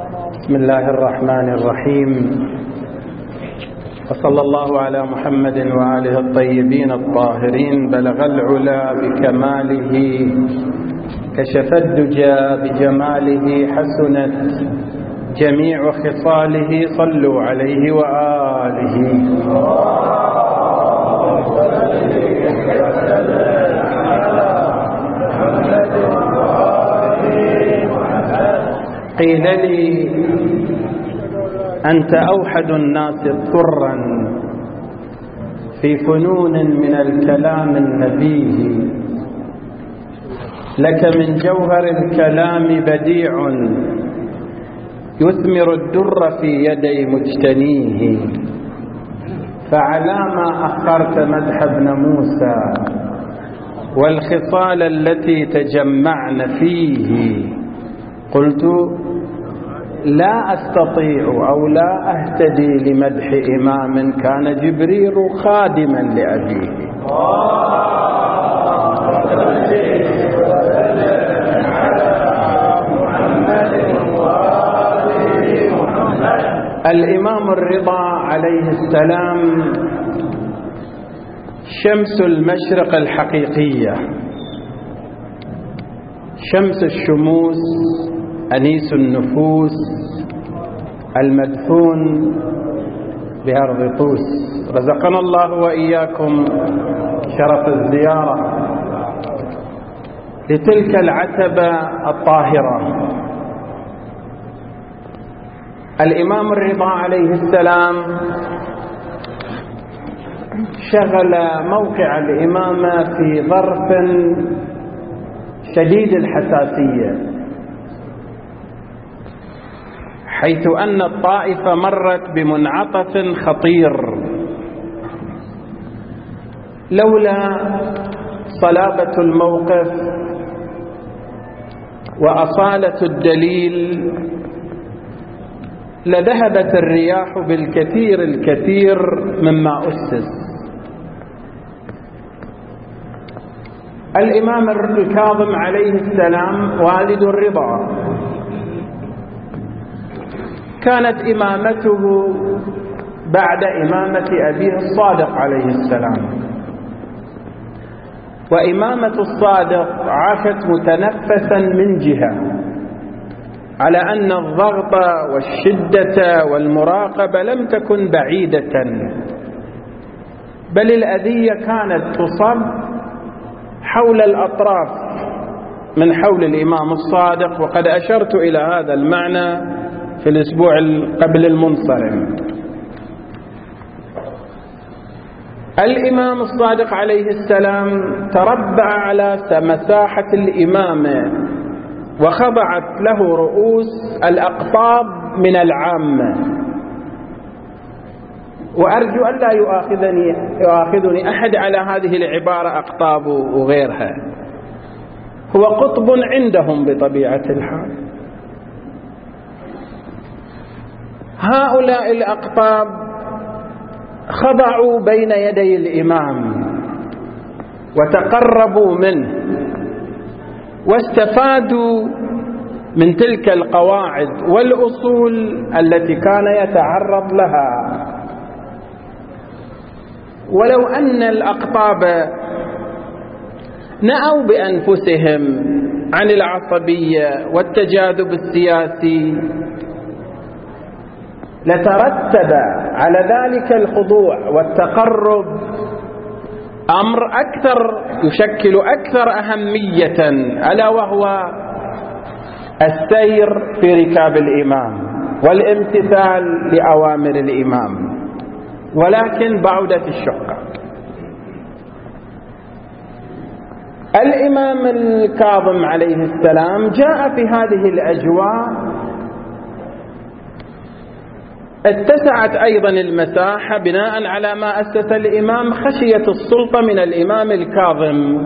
بسم الله الرحمن الرحيم، وصلى الله على محمد وآله الطيبين الطاهرين. بلغ العلا بكماله، كشف الدجى بجماله، حسنت جميع خصاله. صلوا عليه وآله. قيل لي: أنت أوحد الناس طرا في فنون من الكلام النبيه، لك من جوهر الكلام بديع يثمر الدر في يدي مجتنيه. فعلى ما أخرت مدح ابن موسى والخصال التي تجمعن فيه؟ قلت: لا أستطيع أو لا أهتدي لمدح إمام كان جبريل خادما لأبيه. الإمام الرضا عليه السلام شمس المشرق الحقيقية، شمس الشموس، أنيس النفوس، المدفون بأرض طوس. رزقنا الله وإياكم شرف الزيارة لتلك العتبة الطاهرة. الإمام الرضا عليه السلام شغل موقع الإمامة في ظرف شديد الحساسية، حيث أن الطائفة مرت بمنعطف خطير. لولا صلابة الموقف وأصالة الدليل لذهبت الرياح بالكثير الكثير مما أسس. الإمام الكاظم عليه السلام والد الرضا، كانت إمامته بعد إمامة أبيه الصادق عليه السلام، وإمامة الصادق عاشت متنفسا من جهة، على أن الضغط والشدة والمراقبة لم تكن بعيدة، بل الأذية كانت تصب حول الأطراف من حول الإمام الصادق، وقد أشرت إلى هذا المعنى في الأسبوع قبل المنصرم. الإمام الصادق عليه السلام تربع على مساحة الإمامة، وخضعت له رؤوس الأقطاب من العامة. وأرجو أن لا يؤاخذني أحد على هذه العبارة أقطاب وغيرها، هو قطب عندهم بطبيعة الحال. هؤلاء الأقطاب خضعوا بين يدي الإمام وتقربوا منه، واستفادوا من تلك القواعد والأصول التي كان يتعرض لها. ولو أن الأقطاب نأوا بأنفسهم عن العصبية والتجاذب السياسي لترتب على ذلك الخضوع والتقرب أمر أكثر يشكل أكثر أهمية، ألا وهو السير في ركاب الإمام والامتثال لأوامر الإمام. ولكن بعدت الشقة. الإمام الكاظم عليه السلام جاء في هذه الأجواء، اتسعت أيضا المساحة بناء على ما أسس الإمام خشية السلطة من الإمام الكاظم.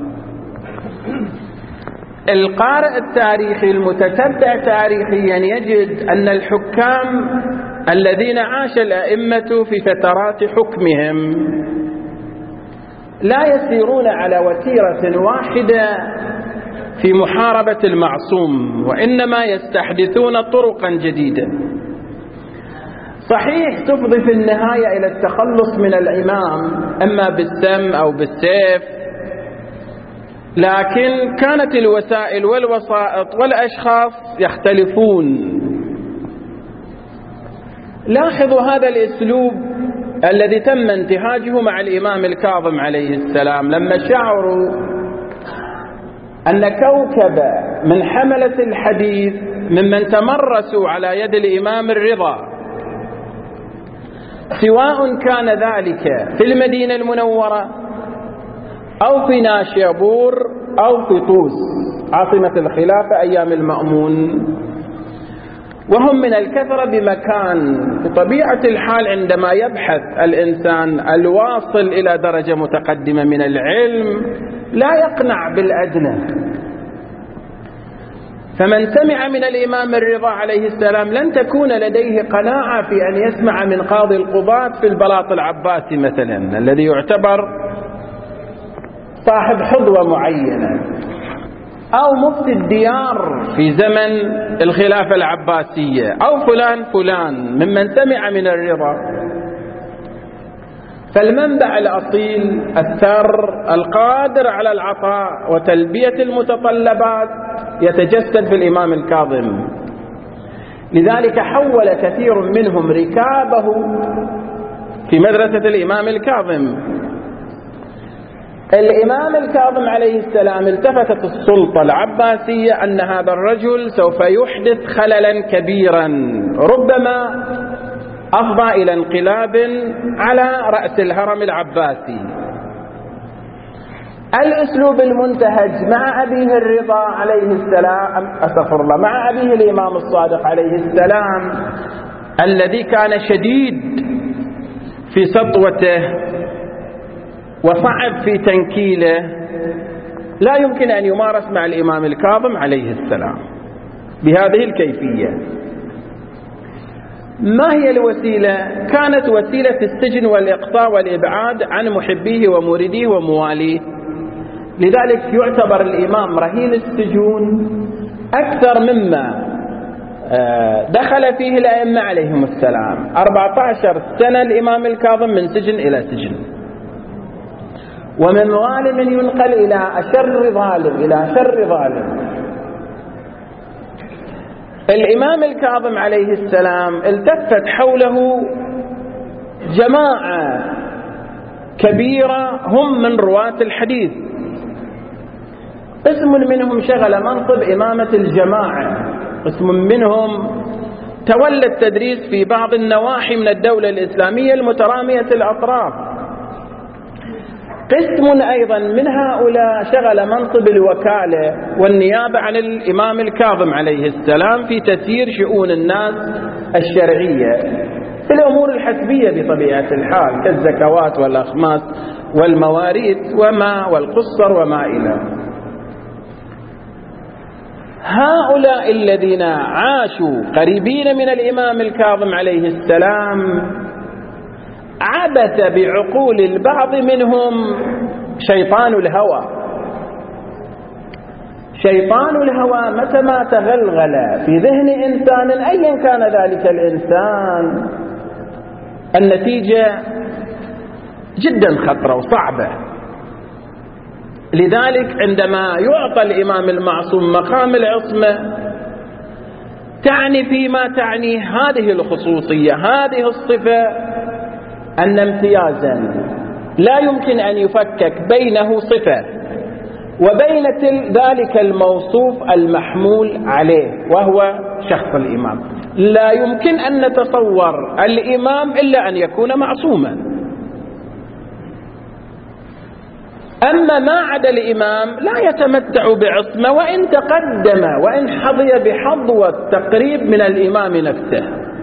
القارئ التاريخي المتتبع تاريخيا يجد أن الحكام الذين عاش الأئمة في فترات حكمهم لا يسيرون على وتيرة واحدة في محاربة المعصوم، وإنما يستحدثون طرقا جديدة. صحيح تفضي في النهاية إلى التخلص من الإمام إما بالسم أو بالسيف، لكن كانت الوسائل والوسائط والأشخاص يختلفون. لاحظوا هذا الأسلوب الذي تم انتهاجه مع الإمام الكاظم عليه السلام لما شعروا أن كوكب من حملة الحديث ممن تمرسوا على يد الإمام الرضا، سواء كان ذلك في المدينة المنورة أو في ناشيبور أو في طوس عاصمة الخلافة أيام المأمون، وهم من الكثرة بمكان. بطبيعة الحال عندما يبحث الإنسان الواصل إلى درجة متقدمة من العلم لا يقنع بالأدنى، فمن سمع من الإمام الرضا عليه السلام لن تكون لديه قناعة في أن يسمع من قاضي القضاة في البلاط العباسي مثلا الذي يعتبر صاحب حظوة معينة، أو مفتي الديار في زمن الخلافة العباسية، أو فلان ممن سمع من الرضا. فالمنبع الأصيل الثر القادر على العطاء وتلبية المتطلبات يتجسد في الإمام الكاظم. لذلك حول كثير منهم ركابه في مدرسة الإمام الكاظم. الإمام الكاظم عليه السلام التفتت السلطة العباسية أن هذا الرجل سوف يحدث خللا كبيرا ربما أفضى إلى انقلاب على رأس الهرم العباسي. الأسلوب المنتهج مع أبيه الرضا عليه السلام، أستغفر الله، مع أبيه الإمام الصادق عليه السلام الذي كان شديد في سطوته وصعب في تنكيله، لا يمكن أن يمارس مع الإمام الكاظم عليه السلام بهذه الكيفية. ما هي الوسيلة؟ كانت وسيلة السجن والإقصاء والإبعاد عن محبيه ومريديه ومواليه. لذلك يعتبر الإمام رهين السجون أكثر مما دخل فيه الأئمة عليهم السلام. 14 سنة الإمام الكاظم من سجن إلى سجن، ومن ظالم ينقل إلى أشر ظالم إلى شر ظالم. الإمام الكاظم عليه السلام التفت حوله جماعة كبيرة هم من رواة الحديث، قسم منهم شغل منصب إمامة الجماعة، قسم منهم تولى التدريس في بعض النواحي من الدولة الإسلامية المترامية الأطراف، قسم أيضا من هؤلاء شغل منصب الوكالة والنيابة عن الإمام الكاظم عليه السلام في تسيير شؤون الناس الشرعية في الأمور الحسبية بطبيعة الحال كالزكوات والأخماس والمواريث والقصر وما إلى. هؤلاء الذين عاشوا قريبين من الإمام الكاظم عليه السلام عبث بعقول البعض منهم شيطان الهوى. شيطان الهوى متى ما تغلغل في ذهن إنسان أيا كان ذلك الإنسان النتيجة جدا خطرة وصعبة. لذلك عندما يعطى الإمام المعصوم مقام العصمة تعني فيما تعني هذه الخصوصية، هذه الصفة، أن امتيازا لا يمكن أن يفكك بينه صفة وبين ذلك الموصوف المحمول عليه وهو شخص الإمام. لا يمكن أن نتصور الإمام إلا أن يكون معصوما. أما ما عدا الإمام لا يتمتع بعصمة وإن تقدم وإن حظي بحظوة تقريب من الإمام نفسه.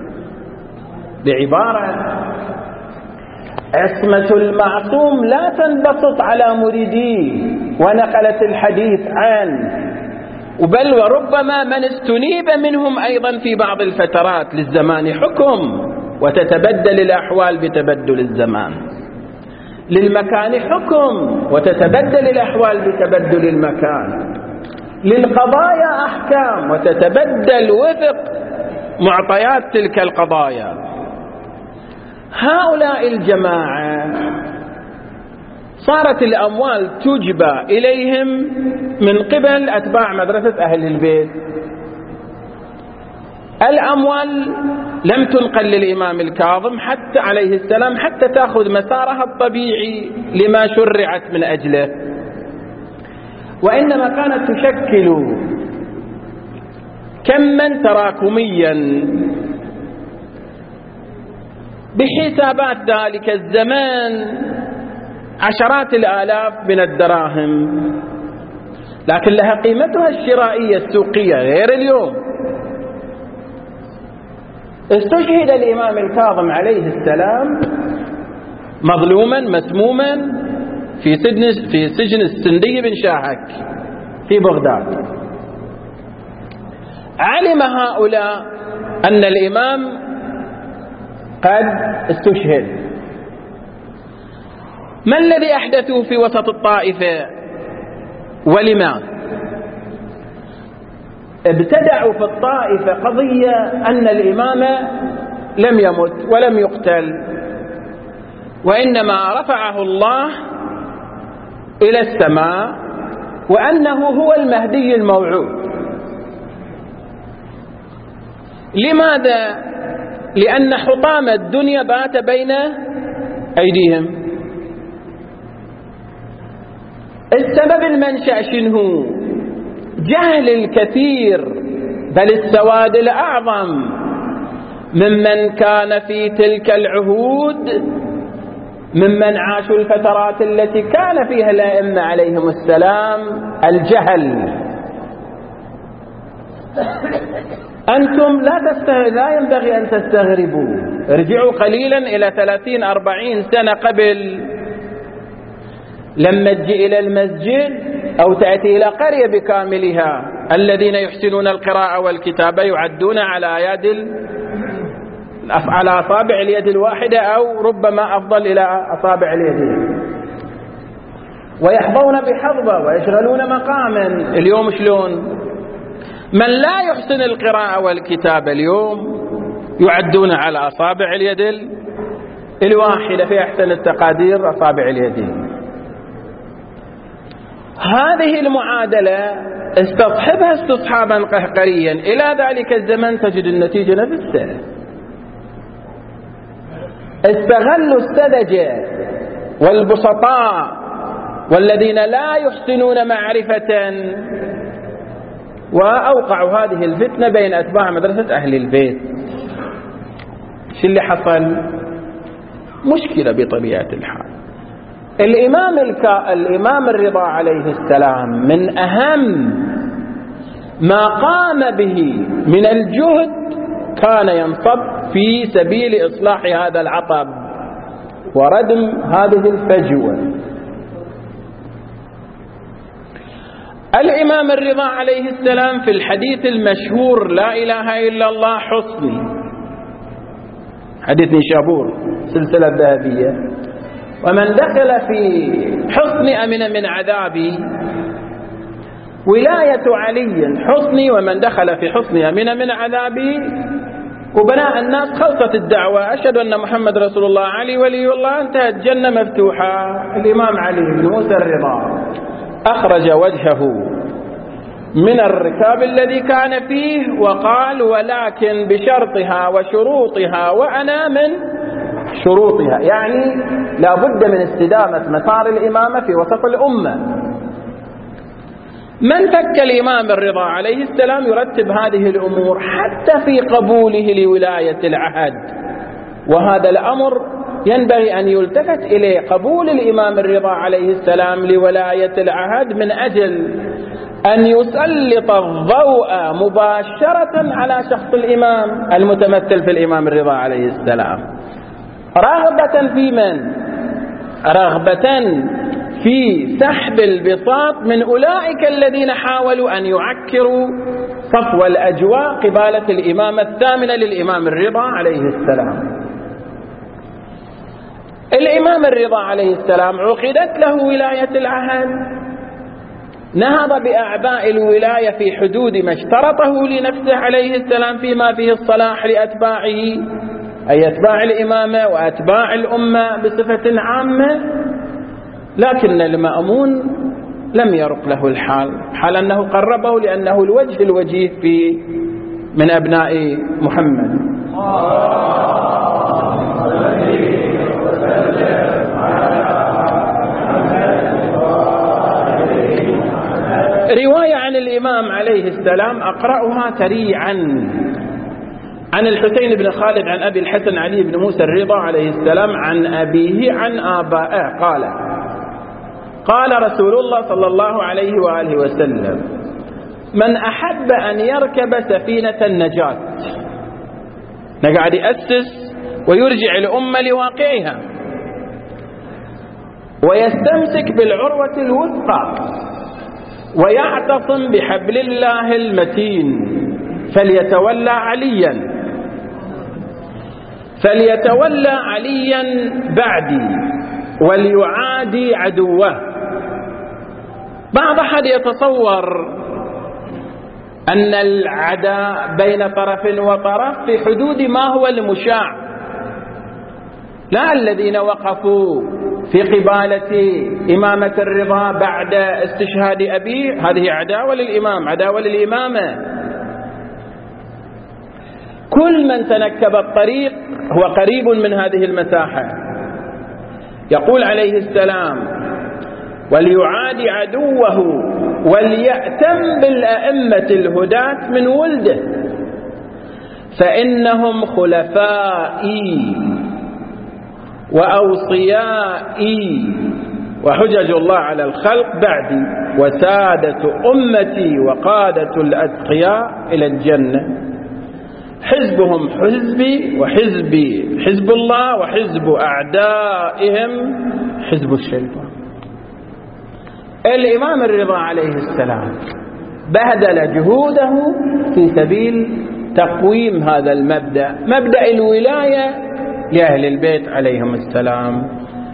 بعبارة، عصمة المعصوم لا تنبسط على مريديه ونقلة الحديث عنه، بل وربما من استنيب منهم أيضا في بعض الفترات للزمان حكم، وتتبدل الأحوال بتبدل الزمان، للمكان حكم وتتبدل الأحوال بتبدل المكان. للقضايا أحكام وتتبدل وفق معطيات تلك القضايا. هؤلاء الجماعة صارت الأموال تجبى إليهم من قبل أتباع مدرسة أهل البيت. الأموال لم تنقل للإمام الكاظم حتى عليه السلام حتى تأخذ مسارها الطبيعي لما شرعت من أجله، وإنما كانت تشكل كما تراكميا بحسابات ذلك الزمان عشرات الآلاف من الدراهم، لكن لها قيمتها الشرائية السوقية غير اليوم. استشهد الإمام الكاظم عليه السلام مظلوما مسموما في سجن السندي بن شاهك في بغداد. علم هؤلاء أن الإمام قد استشهد. ما الذي أحدثوا في وسط الطائفة ولماذا؟ ابتدعوا في الطائفة قضية أن الإمام لم يمت ولم يقتل، وإنما رفعه الله إلى السماء، وأنه هو المهدي الموعود. لماذا؟ لأن حطام الدنيا بات بين أيديهم. السبب المنشأ شنو؟ جهل الكثير بل السواد الأعظم ممن كان في تلك العهود، ممن عاشوا الفترات التي كان فيها الأئمة عليهم السلام، الجهل. أنتم لا ينبغي أن تستغربوا. ارجعوا قليلا إلى 30-40 سنة قبل، لما تجي إلى المسجد أو تأتي إلى قرية بكاملها، الذين يحسنون القراءة والكتابة يعدون على أصابع اليد الواحدة أو ربما أفضل إلى أصابع اليدين، ويحظون بحظبة ويشغلون مقاما. اليوم شلون؟ من لا يحسن القراءة والكتابة اليوم يعدون على أصابع اليد الواحدة في أحسن التقادير أصابع اليدين. هذه المعادلة استصحبها استصحابا قهقريا إلى ذلك الزمن تجد النتيجة نفسها. استغلوا السذجة والبسطاء والذين لا يحسنون معرفة، وأوقعوا هذه الفتنة بين أتباع مدرسة أهل البيت. شو اللي حصل؟ مشكلة بطبيعة الحال. الإمام الرضا عليه السلام من أهم ما قام به من الجهد كان ينصب في سبيل إصلاح هذا العطب وردم هذه الفجوة. الإمام الرضا عليه السلام في الحديث المشهور لا إله إلا الله حصني، حديث نيشابور سلسلة ذهبية، ومن دخل في حصني أمن من عذابي، ولاية علي حصني ومن دخل في حصني أمن من عذابي، وبناء الناس خلصت الدعوة، أشهد أن محمد رسول الله علي ولي الله، انتهت الجنة مفتوحة. الإمام علي بن موسى الرضا أخرج وجهه من الركاب الذي كان فيه وقال: ولكن بشرطها وشروطها وأنا من شروطها، يعني لا بد من استدامة مسار الإمامة في وسط الأمة. من فك الإمام الرضا عليه السلام يرتب هذه الأمور حتى في قبوله لولاية العهد، وهذا الأمر ينبغي أن يلتفت إليه، قبول الإمام الرضا عليه السلام لولاية العهد من أجل أن يسلط الضوء مباشرة على شخص الإمام المتمثل في الإمام الرضا عليه السلام، رغبة في من؟ رغبة في سحب البساط من أولئك الذين حاولوا أن يعكروا صفو الأجواء قبالة الإمامة الثامنة للإمام الرضا عليه السلام. الإمام الرضا عليه السلام عقدت له ولاية العهد، نهض بأعباء الولاية في حدود ما اشترطه لنفسه عليه السلام فيما فيه الصلاح لأتباعه، أي أتباع الإمامة وأتباع الأمة بصفة عامة، لكن المأمون لم يرق له الحال، حال أنه قربه لأنه الوجه الوجيه من أبناء محمد. رواية عن الإمام عليه السلام أقرأها سريعا عن الحسين بن خالد عن أبي الحسن علي بن موسى الرضا عليه السلام عن أبيه عن آبائه قال رسول الله صلى الله عليه وآله وسلم: من أحب أن يركب سفينة النجاة، نقعد يأسس ويرجع الأمة لواقعها ويستمسك بالعروة الوثقى ويعتصم بحبل الله المتين فليتولى عليا بعدي وليعادي عدوه. بعض أحد يتصور أن العداء بين طرف وطرف في حدود ما هو المشاع، لا، الذين وقفوا في قبالة إمامة الرضا بعد استشهاد أبيه هذه عداوة للإمام، عداوة للإمامة. كل من تنكب الطريق هو قريب من هذه المساحة. يقول عليه السلام: وليعادي عدوه وليأتم بالأئمة الهداة من ولده فإنهم خلفائي وأوصيائي وحجج الله على الخلق بعدي وسادة أمتي وقادة الأتقياء إلى الجنة، حزبهم حزبي وحزبي حزب الله وحزب أعدائهم حزب الشيطان. الإمام الرضا عليه السلام بذل جهوده في سبيل تقويم هذا المبدأ، مبدأ الولاية لأهل البيت عليهم السلام.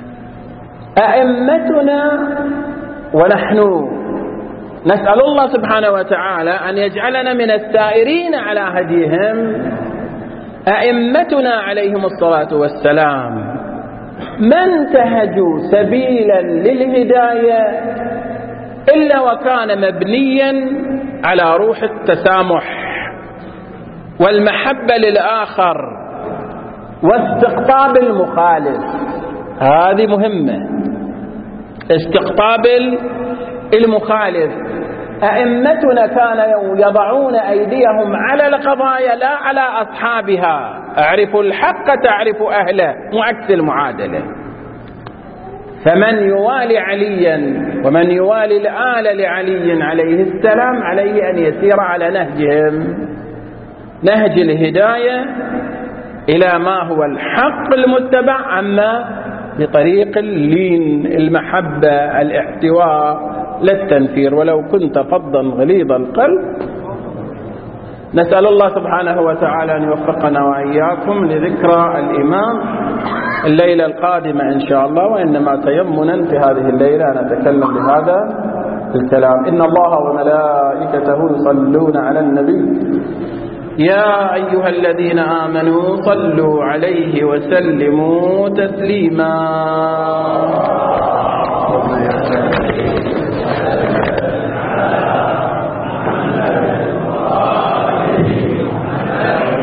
أئمتنا ونحن نسأل الله سبحانه وتعالى أن يجعلنا من السائرين على هديهم. أئمتنا عليهم الصلاة والسلام ما انتهجوا سبيلا للهداية إلا وكان مبنيا على روح التسامح والمحبة للآخر واستقطاب المخالف. هذه مهمة، استقطاب المخالف. أئمتنا كانوا يضعون أيديهم على القضايا لا على أصحابها. أعرف الحق تعرف أهله، معكس المعادلة. فمن يوالي عليا ومن يوالي الآل لعلي عليه السلام عليه أن يسير على نهجهم، نهج الهداية إلى ما هو الحق المتبع، أما بطريق اللين، المحبة، الاحتواء، لا التنفير. ولو كنت فظا غليظ القلب. نسأل الله سبحانه وتعالى أن يوفقنا وإياكم لذكرى الإمام الليلة القادمة إن شاء الله، وإنما تيمنا في هذه الليلة نتكلم بهذا الكلام. إن الله وملائكته يصلون على النبي يا أيها الذين آمنوا صلوا عليه وسلموا تسليما.